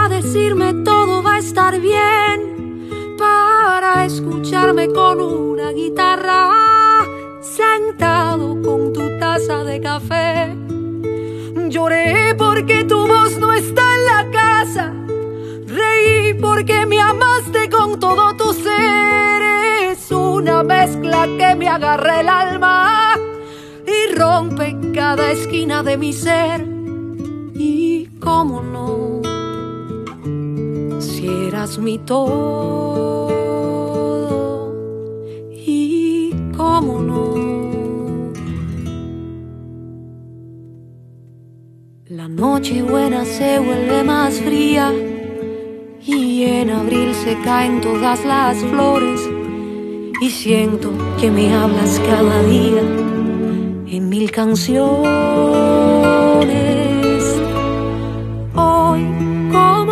para decirme todo va a estar bien, para escucharme con una guitarra, sentado con tu taza de café. Lloré porque tu voz no está en la casa, reí porque me amaste con todo tu ser. Es una mezcla que me agarra el alma y rompe cada esquina de mi ser. Y cómo no, si eras mi todo. Y cómo no, la noche buena se vuelve más fría y en abril se caen todas las flores. Y siento que me hablas cada día en 1000 canciones.